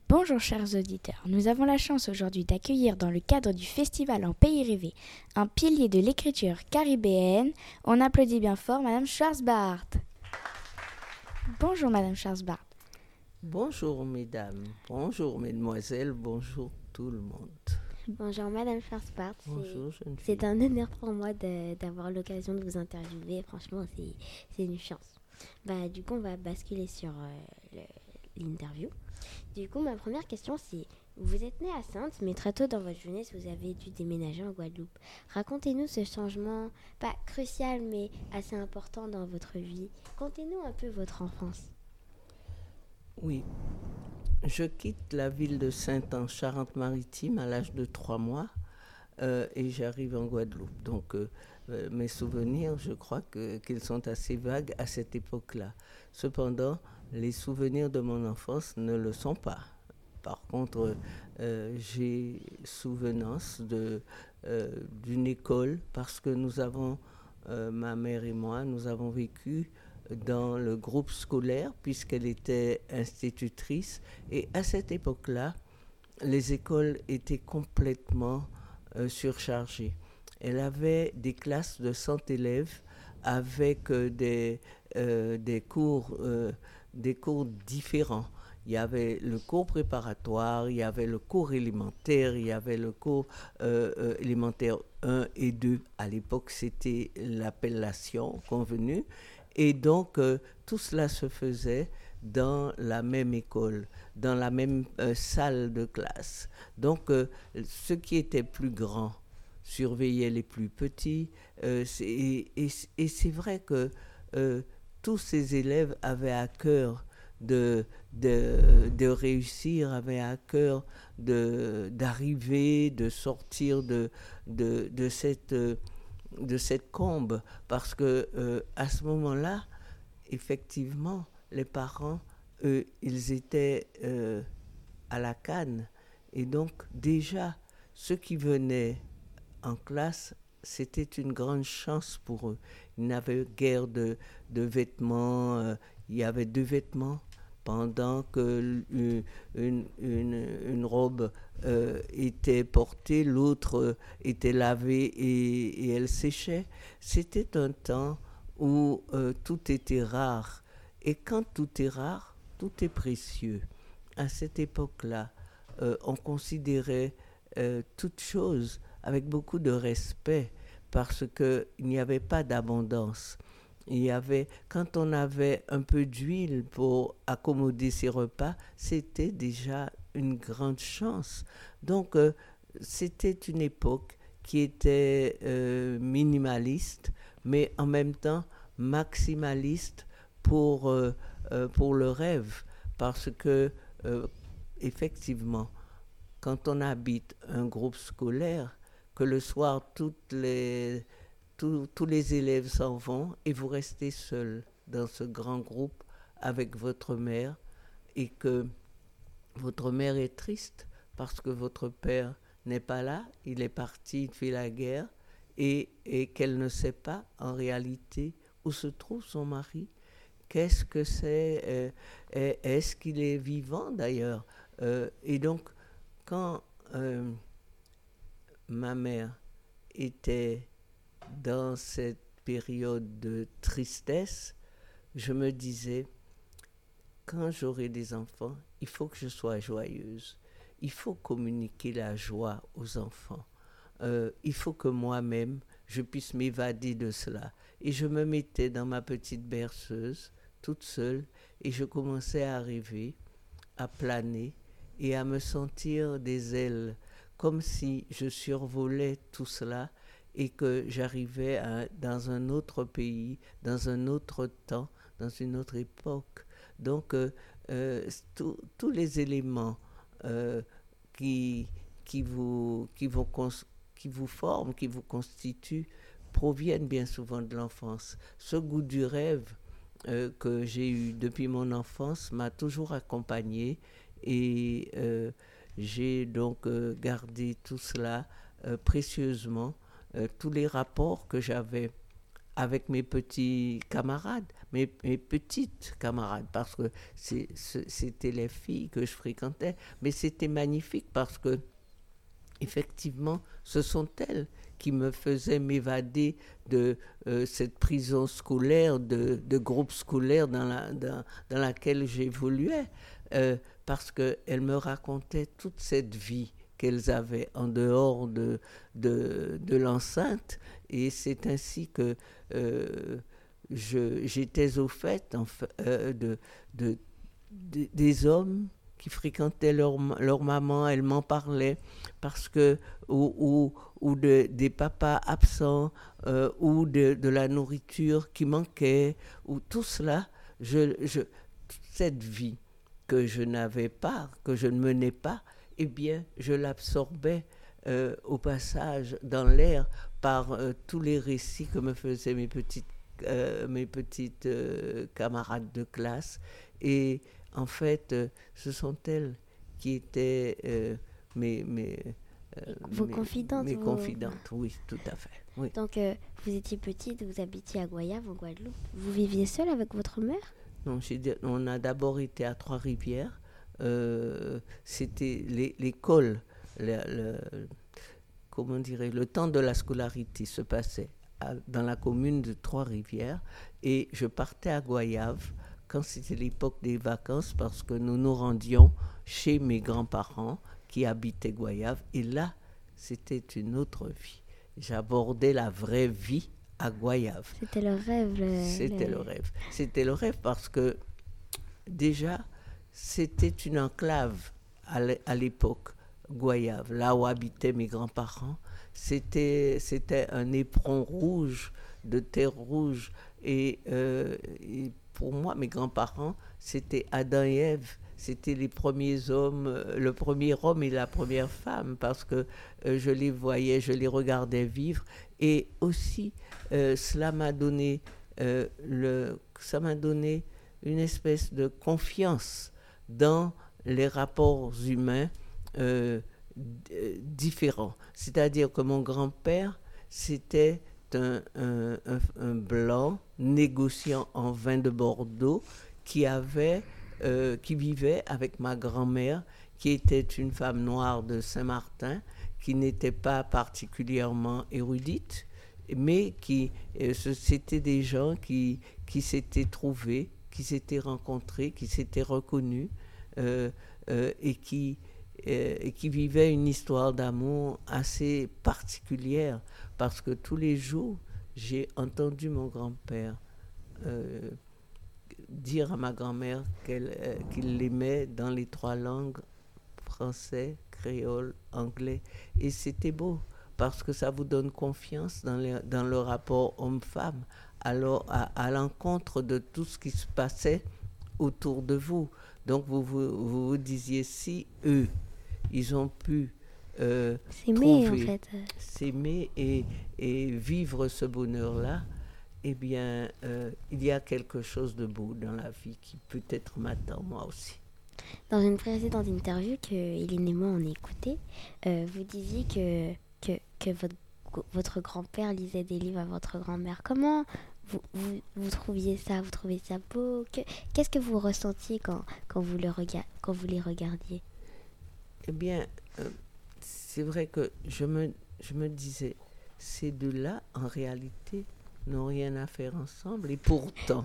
Bonjour chers auditeurs, nous avons la chance aujourd'hui d'accueillir dans le cadre du festival En Pays Rêvé un pilier de l'écriture caribéenne. On applaudit bien fort Madame Schwarzbart. Bonjour Madame Schwarzbart. Bonjour mesdames, bonjour mesdemoiselles, bonjour tout le monde. Bonjour Madame Schwarzbart. Bonjour jeune fille. C'est un honneur pour moi d'avoir l'occasion de vous interviewer. Franchement, c'est une chance. Du coup, on va basculer sur l'interview. Du coup, ma première question, c'est: vous êtes née à Saintes, mais très tôt dans votre jeunesse, vous avez dû déménager en Guadeloupe. Racontez-nous ce changement, pas crucial, mais assez important dans votre vie. Contez-nous un peu votre enfance. Oui, je quitte la ville de Saintes en Charente-Maritime à l'âge de 3 mois et j'arrive en Guadeloupe. Donc mes souvenirs, je crois qu'ils sont assez vagues à cette époque-là. Cependant, les souvenirs de mon enfance ne le sont pas. Par contre, j'ai souvenance d'une école parce que nous avons, ma mère et moi, nous avons vécu dans le groupe scolaire puisqu'elle était institutrice. Et à cette époque-là, les écoles étaient complètement surchargées. Elle avait des classes de 100 élèves avec des cours différents. Il y avait le cours préparatoire, il y avait le cours élémentaire, il y avait le cours élémentaire 1 et 2. À l'époque, c'était l'appellation convenue. Et donc, tout cela se faisait dans la même école, dans la même salle de classe. Donc, ceux qui étaient plus grands surveillaient les plus petits. Et c'est vrai que tous ces élèves avaient à cœur de réussir, avaient à cœur d'arriver, de sortir de cette combe, parce que à ce moment-là, effectivement, les parents, ils étaient à la canne. Et donc, déjà, ceux qui venaient en classe, c'était une grande chance pour eux. Ils n'avaient guère de vêtements. Il y avait 2 vêtements pendant que une robe était portée, l'autre était lavée et elle séchait. C'était un temps où tout était rare. Et quand tout est rare, tout est précieux. À cette époque-là, on considérait toute chose avec beaucoup de respect parce qu'il n'y avait pas d'abondance. Quand on avait un peu d'huile pour accommoder ses repas, c'était déjà une grande chance. Donc, c'était une époque qui était minimaliste, mais en même temps maximaliste pour le rêve. Parce que, effectivement, quand on habite un groupe scolaire, que le soir, tous les élèves s'en vont et vous restez seul dans ce grand groupe avec votre mère et que votre mère est triste parce que votre père n'est pas là, il est parti, il fait la guerre et qu'elle ne sait pas en réalité où se trouve son mari. Qu'est-ce que c'est est-ce qu'il est vivant d'ailleurs et donc, quand ma mère était dans cette période de tristesse, je me disais, quand j'aurai des enfants, il faut que je sois joyeuse. Il faut communiquer la joie aux enfants. Il faut que moi-même, je puisse m'évader de cela. Et je me mettais dans ma petite berceuse, toute seule, et je commençais à rêver, à planer et à me sentir des ailes, comme si je survolais tout cela et que j'arrivais dans un autre pays, dans un autre temps, dans une autre époque. Donc, tous les éléments qui vous forment, qui vous constituent, proviennent bien souvent de l'enfance. Ce goût du rêve que j'ai eu depuis mon enfance m'a toujours accompagné et j'ai donc gardé tout cela précieusement. Tous les rapports que j'avais avec mes petits camarades, mes petites camarades, parce que c'était les filles que je fréquentais, mais c'était magnifique parce que effectivement, ce sont elles qui me faisaient m'évader de cette prison scolaire, de groupe scolaire dans laquelle j'évoluais, parce qu'elles me racontaient toute cette vie qu'elles avaient en dehors de l'enceinte. Et c'est ainsi que j'étais au fait des hommes qui fréquentaient leur maman, elles m'en parlaient, parce que, ou des papas absents, ou de la nourriture qui manquait, ou tout cela, cette vie que je n'avais pas, que je ne menais pas, eh bien, je l'absorbais au passage dans l'air par tous les récits que me faisaient mes petites camarades de classe. Et en fait, ce sont elles qui étaient vos confidentes. Mes confidentes, oui, tout à fait. Oui. Donc, vous étiez petite, vous habitiez à Goyave, en Guadeloupe. Vous viviez seule avec votre mère? Non, on a d'abord été à Trois-Rivières. C'était l'école, comment dirais, le temps de la scolarité se passait dans la commune de Trois-Rivières, et je partais à Goyave quand c'était l'époque des vacances, parce que nous nous rendions chez mes grands-parents qui habitaient Goyave, et là, c'était une autre vie. J'abordais la vraie vie à Goyave. C'était le rêve. C'était le rêve parce que déjà, c'était une enclave à l'époque, Goyave, là où habitaient mes grands-parents. C'était un éperon rouge, de terre rouge, et pour moi, mes grands-parents, c'était Adam et Ève. C'était les premiers hommes, le premier homme et la première femme, parce que je les voyais, je les regardais vivre. Et aussi, ça m'a donné une espèce de confiance dans les rapports humains différents. C'est-à-dire que mon grand-père, c'était un blanc négociant en vin de Bordeaux qui vivait avec ma grand-mère, qui était une femme noire de Saint-Martin, qui n'était pas particulièrement érudite, mais c'était des gens qui s'étaient trouvés, qui s'étaient rencontrés, qui s'étaient reconnus, et qui vivaient une histoire d'amour assez particulière, parce que tous les jours, j'ai entendu mon grand-père dire à ma grand-mère qu'il l'aimait dans les 3 langues, français, créole, anglais. Et c'était beau, parce que ça vous donne confiance dans le rapport homme-femme, alors à l'encontre de tout ce qui se passait autour de vous. Donc vous disiez, si eux, ils ont pu s'aimer et vivre ce bonheur-là, eh bien, il y a quelque chose de beau dans la vie qui peut-être m'attend moi aussi. Dans une précédente interview que Hélène et moi on a écoutée, vous disiez que votre grand-père lisait des livres à votre grand-mère. Comment vous trouviez ça? Vous trouviez ça beau? Qu'est-ce que vous ressentiez quand vous les regardiez? Eh bien, c'est vrai que je me disais, ces deux-là, en réalité, n'ont rien à faire ensemble. Et pourtant,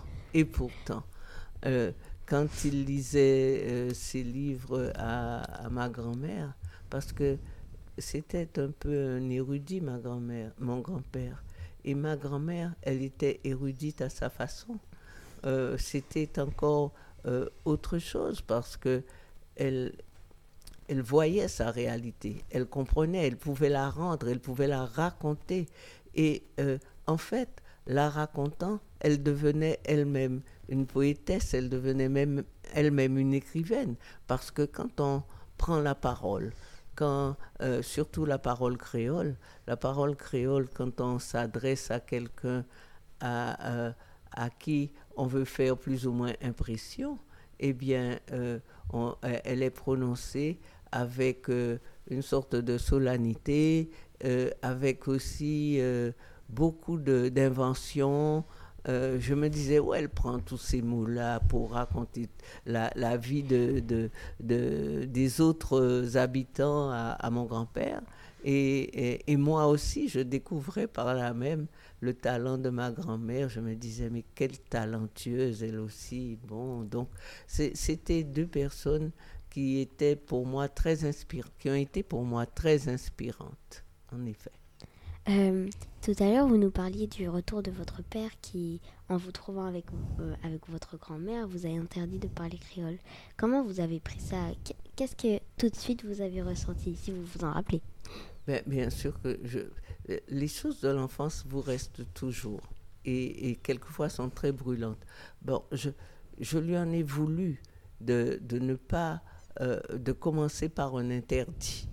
quand il lisait ses livres à ma grand-mère, parce que c'était un peu un érudit, mon grand-père. Et ma grand-mère, elle était érudite à sa façon. C'était encore autre chose, parce que elle voyait sa réalité, elle comprenait, elle pouvait la rendre, elle pouvait la raconter. Et en fait, la racontant, elle devenait elle-même une poétesse, elle devenait même elle-même une écrivaine. Parce que quand on prend la parole, surtout la parole créole, quand on s'adresse à quelqu'un à qui on veut faire plus ou moins impression, eh bien, elle est prononcée avec une sorte de solennité, avec aussi beaucoup d'inventions, je me disais, où elle prend tous ces mots-là pour raconter la vie des autres habitants à mon grand-père. Et moi aussi, je découvrais par là même le talent de ma grand-mère. Je me disais, mais quelle talentueuse elle aussi. Bon, donc, c'était deux personnes qui étaient pour moi très inspirantes, qui ont été pour moi très inspirantes, en effet. Tout à l'heure, vous nous parliez du retour de votre père qui, en vous trouvant avec votre grand-mère, vous a interdit de parler créole. Comment vous avez pris ça? Qu'est-ce que tout de suite vous avez ressenti, si vous vous en rappelez? Bien sûr que les choses de l'enfance vous restent toujours et quelquefois sont très brûlantes. Bon, je lui en ai voulu de ne pas, de commencer par un interdit.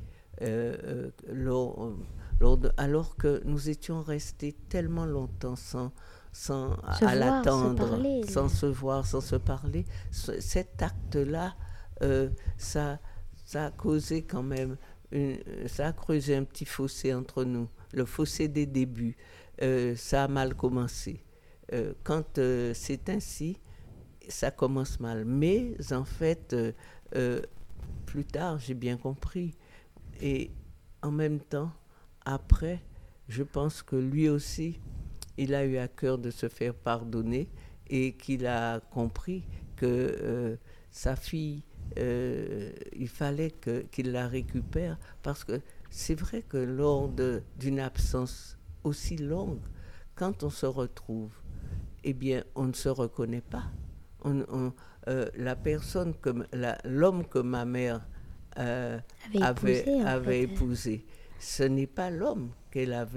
Alors que nous étions restés tellement longtemps à l'attendre, sans se voir, sans se parler. Cet acte-là, ça a causé quand même, ça a creusé un petit fossé entre nous, le fossé des débuts. Ça a mal commencé. Quand c'est ainsi, ça commence mal. Mais en fait, plus tard, j'ai bien compris. Et en même temps, après, je pense que lui aussi, il a eu à cœur de se faire pardonner et qu'il a compris que sa fille, il fallait qu'il la récupère parce que c'est vrai que lors d'une absence aussi longue, quand on se retrouve, eh bien, on ne se reconnaît pas. La personne, l'homme que ma mère avait épousé, ce n'est pas l'homme qu'elle a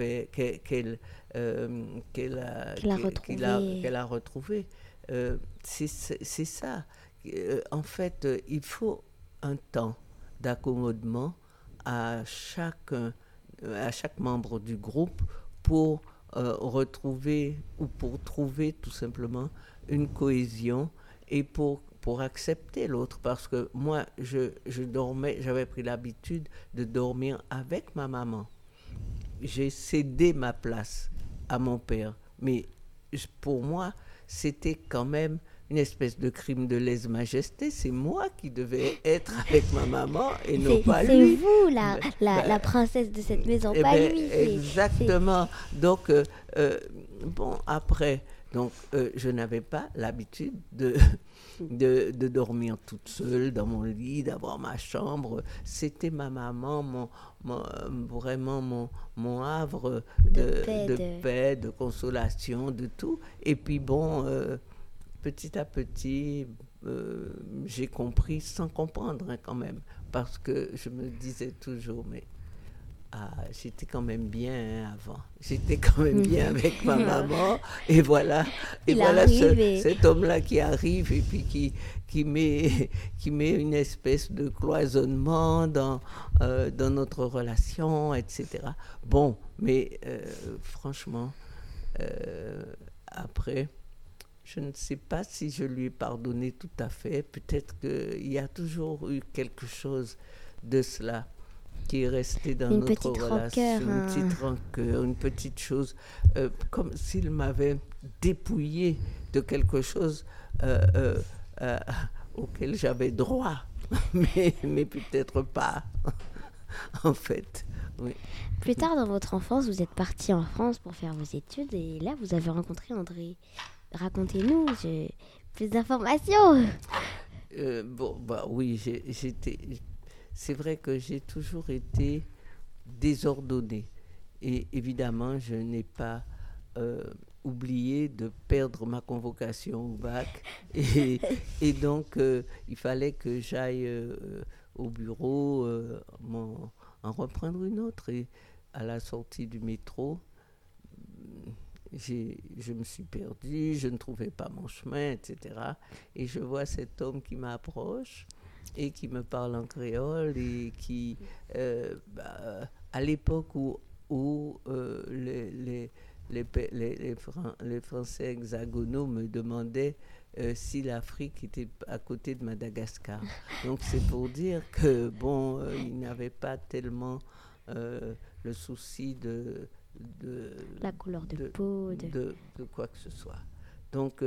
retrouvé. C'est ça. En fait, il faut un temps d'accommodement à chaque membre du groupe pour retrouver ou pour trouver tout simplement une cohésion et pour accepter l'autre, parce que moi, je dormais, j'avais pris l'habitude de dormir avec ma maman. J'ai cédé ma place à mon père, mais pour moi, c'était quand même une espèce de crime de lèse-majesté. C'est moi qui devais être avec ma maman et non pas lui. C'est vous, la princesse de cette maison, pas lui. Exactement. Donc, bon, après... Donc, je n'avais pas l'habitude de dormir toute seule dans mon lit, d'avoir ma chambre. C'était ma maman, vraiment mon havre de paix, de consolation, de tout. Et puis, bon, petit à petit, j'ai compris sans comprendre hein, quand même. Parce que je me disais toujours, mais... j'étais quand même bien avant. J'étais quand même bien avec ma maman. Et voilà, cet homme-là qui arrive et puis qui met une espèce de cloisonnement dans notre relation, etc. Bon, mais franchement, après, je ne sais pas si je lui ai pardonné tout à fait. Peut-être qu'il y a toujours eu quelque chose de cela qui est resté dans notre relation, une petite rancœur, une petite chose, comme s'il m'avait dépouillé de quelque chose auquel j'avais droit, mais peut-être pas, en fait. Oui. Plus tard dans votre enfance, vous êtes parti en France pour faire vos études et là, vous avez rencontré André. Racontez-nous, j'ai plus d'informations. Oui, c'est vrai que j'ai toujours été désordonnée. Et évidemment, je n'ai pas oublié de perdre ma convocation au bac. Et donc, il fallait que j'aille au bureau en reprendre une autre. Et à la sortie du métro, je me suis perdue, je ne trouvais pas mon chemin, etc. Et je vois cet homme qui m'approche et qui me parle en créole et qui, à l'époque où les Français hexagonaux me demandaient si l'Afrique était à côté de Madagascar. Donc c'est pour dire que, bon, ils n'avaient pas tellement le souci de la couleur de peau, de quoi que ce soit. Donc,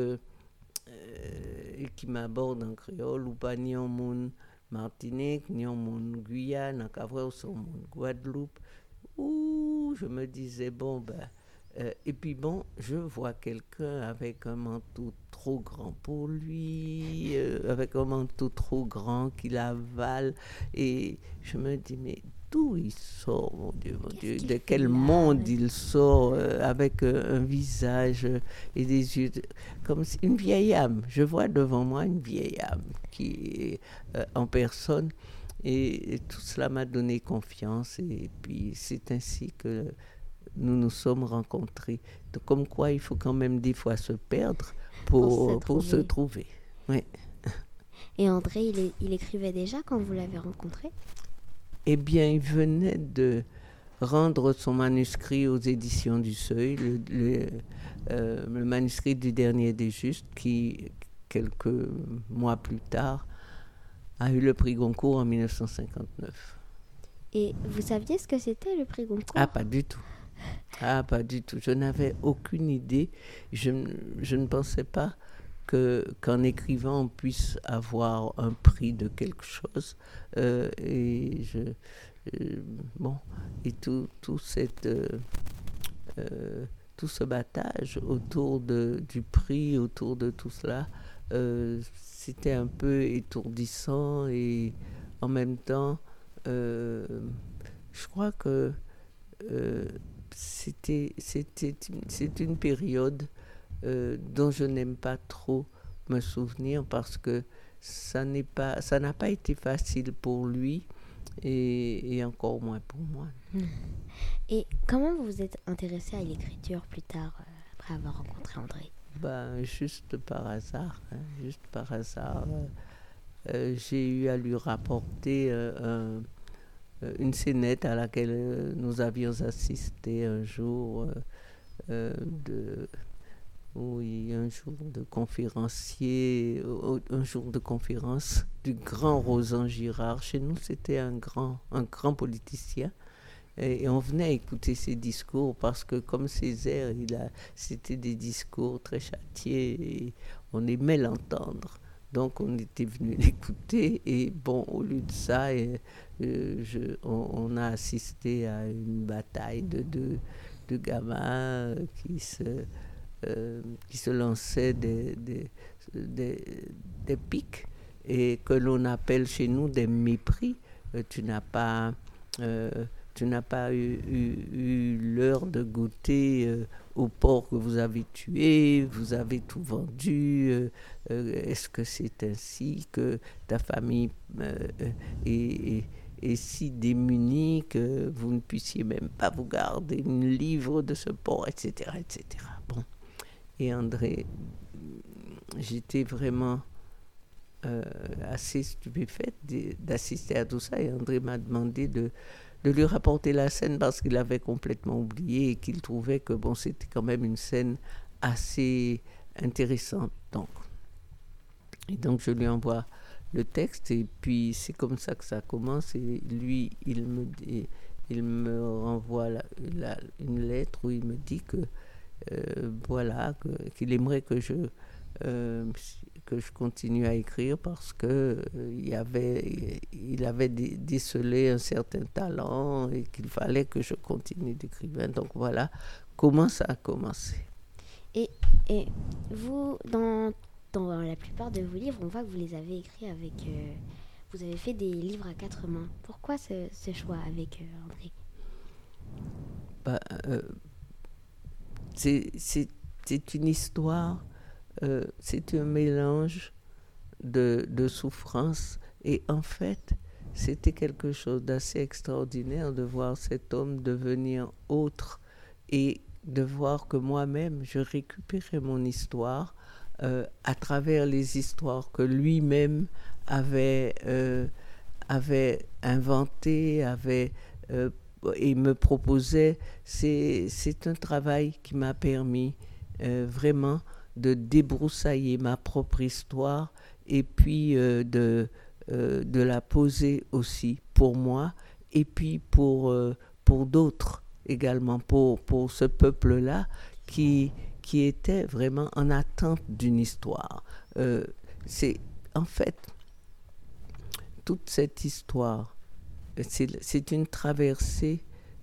et qui m'aborde en créole, ou pas ni en mon Martinique, ni en mon Guyane, en Cavre ou sur mon Guadeloupe, où je me disais, bon, ben, et puis bon, je vois quelqu'un avec un manteau trop grand pour lui, avec un manteau trop grand qu'il avale, et je me dis, mais d'où il sort, mon Dieu, de quel monde il sort, avec un visage et des yeux, comme une vieille âme. Je vois devant moi une vieille âme qui est en personne, et tout cela m'a donné confiance, et puis c'est ainsi que nous nous sommes rencontrés. Donc, comme quoi, il faut quand même des fois se perdre pour se trouver. Oui. Et André, il écrivait déjà quand vous l'avez rencontré? Eh bien, il venait de rendre son manuscrit aux éditions du Seuil, le manuscrit du Dernier des Justes, qui, quelques mois plus tard, a eu le prix Goncourt en 1959. Et vous saviez ce que c'était le prix Goncourt? Ah, pas du tout. Ah, pas du tout. Je n'avais aucune idée. Je ne pensais pas qu'en écrivant, on puisse avoir un prix de quelque chose. Et tout ce battage autour du prix, autour de tout cela, c'était un peu étourdissant, et en même temps, je crois que c'est une période dont je n'aime pas trop me souvenir, parce que ça n'a pas été facile pour lui, et encore moins pour moi. Et comment vous vous êtes intéressé à l'écriture plus tard, après avoir rencontré André? Juste par hasard. Juste par hasard. J'ai eu à lui rapporter une scénette à laquelle nous avions assisté un jour, un jour de conférencier, un jour de conférence du grand Rosan Girard. Chez nous, c'était un grand politicien. Et on venait écouter ses discours, parce que comme Césaire, c'était des discours très châtiés, et on aimait l'entendre. Donc on était venu l'écouter, et bon, au lieu de ça, on a assisté à une bataille de gamins qui se lançaient des piques, et que l'on appelle chez nous des mépris. Tu n'as pas eu l'heure de goûter au porc que vous avez tué, vous avez tout vendu. Est-ce que c'est ainsi que ta famille est si démunie que vous ne puissiez même pas vous garder une livre de ce porc, etc., etc. Bon. Et André, j'étais vraiment assez stupéfaite d'assister à tout ça, et André m'a demandé de lui rapporter la scène, parce qu'il avait complètement oublié, et qu'il trouvait que c'était quand même une scène assez intéressante. Et donc je lui envoie le texte, et puis c'est comme ça que ça commence, et lui il me renvoie une lettre où il me dit que qu'il aimerait que je continue à écrire, parce que il avait décelé un certain talent, et qu'il fallait que je continue d'écrire. Donc voilà comment ça a commencé. Et vous, dans la plupart de vos livres, on voit que vous les avez écrits avec... vous avez fait des livres à 4 mains. Pourquoi ce choix avec André? C'est une histoire, c'est un mélange de souffrance, et en fait c'était quelque chose d'assez extraordinaire de voir cet homme devenir autre, et de voir que moi-même je récupérais mon histoire à travers les histoires que lui-même avait inventé, et me proposait. C'est un travail qui m'a permis vraiment de débroussailler ma propre histoire, et puis de la poser aussi pour moi, et puis pour d'autres également, pour ce peuple-là qui qui étaient vraiment en attente d'une histoire. C'est en fait toute cette histoire, c'est une traversée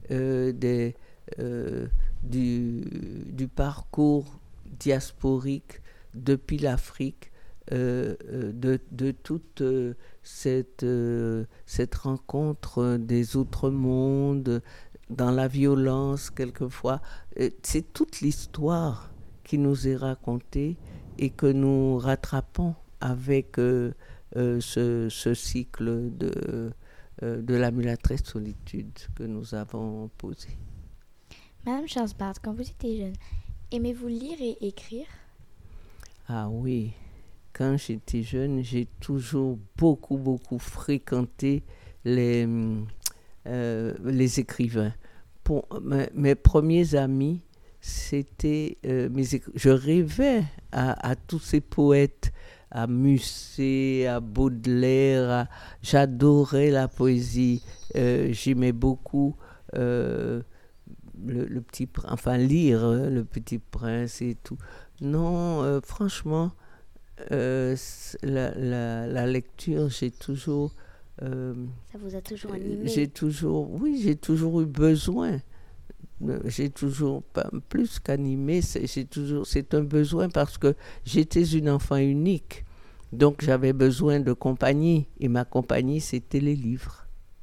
du parcours diasporique depuis l'Afrique, de toute cette rencontre des autres mondes, dans la violence quelquefois. C'est toute l'histoire qui nous est racontée et que nous rattrapons avec ce cycle de la mulâtresse solitude que nous avons posé. Madame Charles-Barth, quand vous étiez jeune, aimez-vous lire et écrire? Ah oui, quand j'étais jeune, j'ai toujours beaucoup fréquenté les écrivains. Pour mes premiers amis, c'était je rêvais à tous ces poètes, à Musset, à Baudelaire. J'adorais la poésie. J'aimais beaucoup le petit, enfin lire Le Petit Prince et tout. Non, franchement, la lecture, j'ai toujours... ça vous a toujours animé? J'ai toujours eu besoin. J'ai toujours, plus qu'animé, c'est un besoin parce que j'étais une enfant unique. Donc j'avais besoin de compagnie. Et ma compagnie, c'était les livres.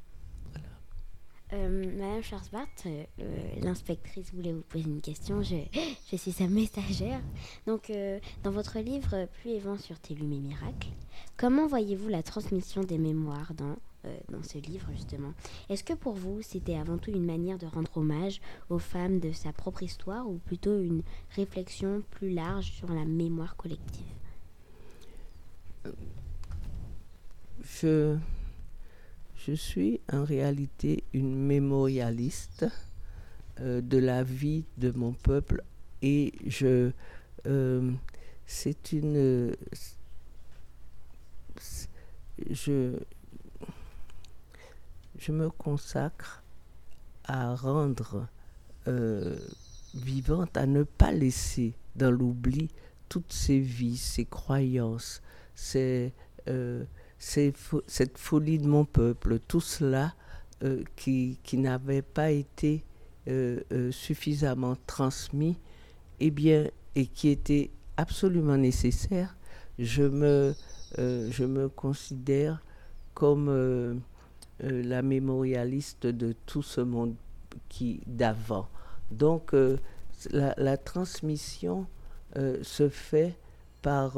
Madame Charles-Barth, l'inspectrice voulait vous poser une question. Je suis sa messagère. Donc, dans votre livre Pluie et vent sur tes lumes et miracles, comment voyez-vous la transmission des mémoires dans ce livre, justement? Est-ce que pour vous, c'était avant tout une manière de rendre hommage aux femmes de sa propre histoire ou plutôt une réflexion plus large sur la mémoire collective? Je suis en réalité une mémorialiste de la vie de mon peuple et je me consacre à rendre vivante, à ne pas laisser dans l'oubli toutes ces vies, ces croyances, cette folie de mon peuple, tout cela qui n'avait pas été suffisamment transmis, et qui était absolument nécessaire. Je me considère comme la mémorialiste de tout ce monde d'avant. Donc la transmission se fait par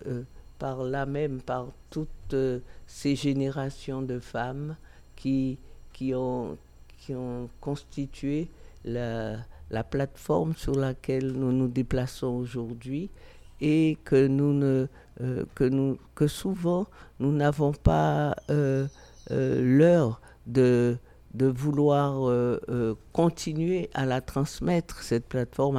toutes ces générations de femmes qui ont constitué la plateforme sur laquelle nous nous déplaçons aujourd'hui et que souvent nous n'avons pas l'heure de vouloir continuer à la transmettre, cette plateforme,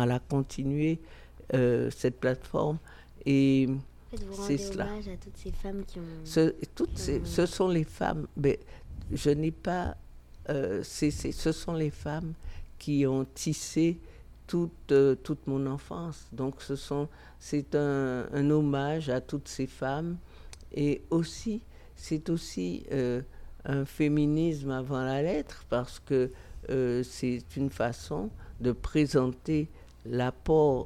et vous rendez hommage à toutes ces femmes qui ont... Ce sont les femmes, mais je n'ai pas... ce sont les femmes qui ont tissé toute mon enfance. Donc c'est un hommage à toutes ces femmes. Et aussi, c'est aussi un féminisme avant la lettre, parce que c'est une façon de présenter l'apport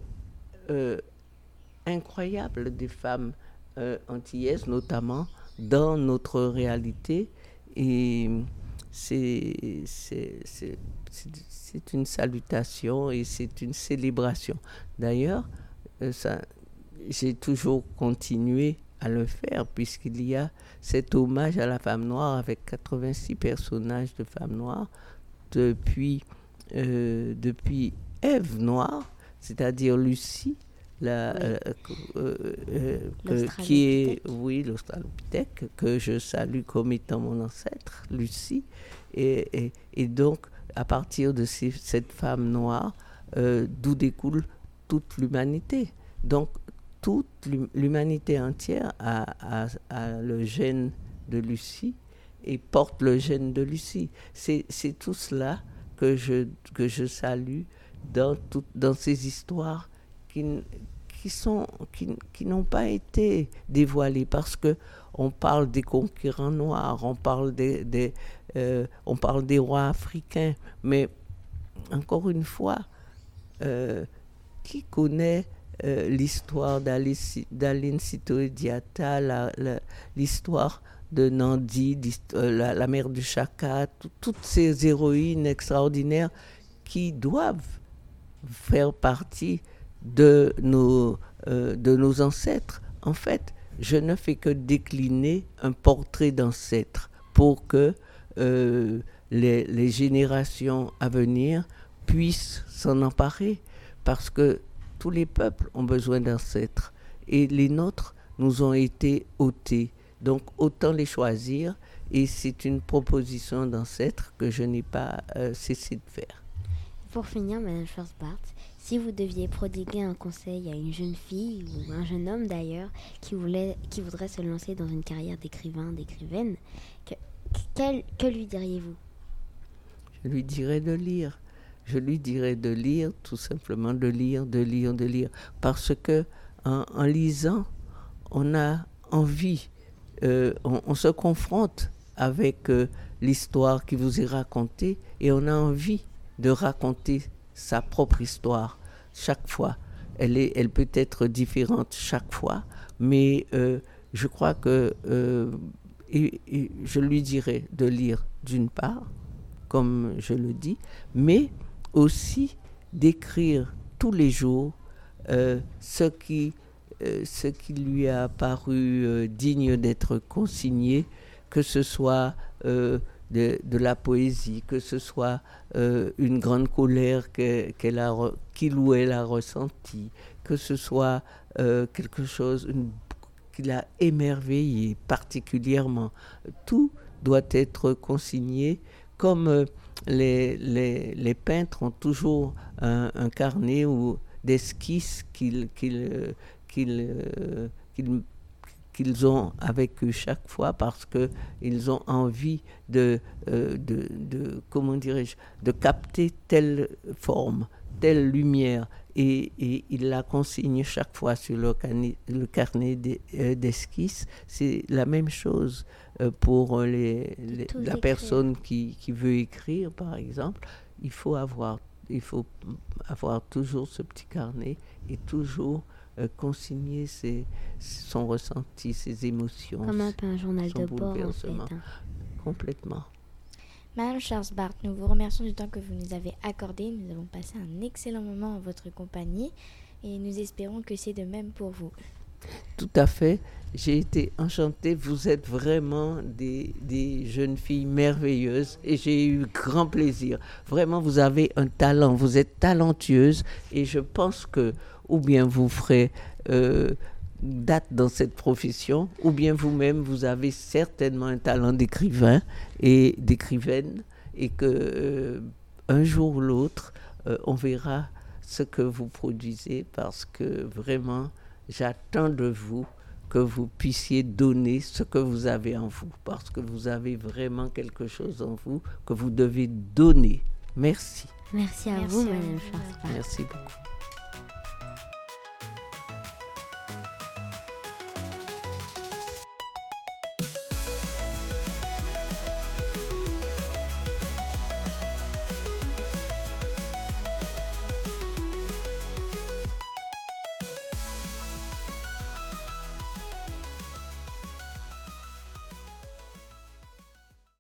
incroyable des femmes antillaises, notamment dans notre réalité. Et c'est une salutation et c'est une célébration. D'ailleurs, j'ai toujours continué à le faire, puisqu'il y a cet hommage à la femme noire avec 86 personnages de femmes noires depuis Ève Noire, c'est-à-dire Lucie, qui est l'Australopithèque, que je salue comme étant mon ancêtre, Lucie, et donc à partir de cette femme noire, d'où découle toute l'humanité. Donc toute l'humanité entière a le gène de Lucie et porte le gène de Lucie. C'est tout cela que je salue dans ces histoires qui n'ont pas été dévoilées, parce que on parle des conquérants noirs, on parle des rois africains, mais encore une fois, qui connaît l'histoire d'Aline Sitoé Diatta, l'histoire de Nandi, la mère du Chaka, toutes ces héroïnes extraordinaires qui doivent faire partie de nos ancêtres. En fait, je ne fais que décliner un portrait d'ancêtre pour que les générations à venir puissent s'en emparer, parce que tous les peuples ont besoin d'ancêtres et les nôtres nous ont été ôtés. Donc autant les choisir, et c'est une proposition d'ancêtre que je n'ai pas cessé de faire. Pour finir, Madame Schwarzbart, si vous deviez prodiguer un conseil à une jeune fille, ou un jeune homme d'ailleurs, qui voudrait se lancer dans une carrière d'écrivain, d'écrivaine, que lui diriez-vous ? Je lui dirais de lire. Je lui dirais de lire, tout simplement de lire. Parce que en lisant, on a envie, on se confronte avec l'histoire qui vous est racontée, et on a envie de raconter sa propre histoire chaque fois. Elle peut être différente chaque fois, mais je crois que et je lui dirais de lire d'une part, comme je le dis, mais aussi d'écrire tous les jours ce qui lui a paru digne d'être consigné, que ce soit de la poésie, que ce soit une grande colère qu'il ou elle a ressentie, que ce soit quelque chose qui l'a émerveillé particulièrement. Tout doit être consigné, comme les peintres ont toujours un carnet ou d'esquisses qu'ils ont avec eux chaque fois, parce qu'ils ont envie de capter telle forme, telle lumière, et ils la consignent chaque fois sur le carnet d'esquisses. C'est la même chose pour la personne qui veut écrire, par exemple. Il faut avoir toujours ce petit carnet et toujours consigner son ressenti, ses émotions. Comme un journal de bord, en fait. Complètement. Madame Schwarzbart, nous vous remercions du temps que vous nous avez accordé. Nous avons passé un excellent moment en votre compagnie et nous espérons que c'est de même pour vous. Tout à fait. J'ai été enchantée. Vous êtes vraiment des jeunes filles merveilleuses et j'ai eu grand plaisir. Vraiment, vous avez un talent. Vous êtes talentueuse et je pense que ou bien vous ferez date dans cette profession, ou bien vous-même, vous avez certainement un talent d'écrivain et d'écrivaine, et que un jour ou l'autre, on verra ce que vous produisez, parce que vraiment, j'attends de vous que vous puissiez donner ce que vous avez en vous, parce que vous avez vraiment quelque chose en vous que vous devez donner. Merci. Merci à vous, Madame Schwarzbart. Merci beaucoup.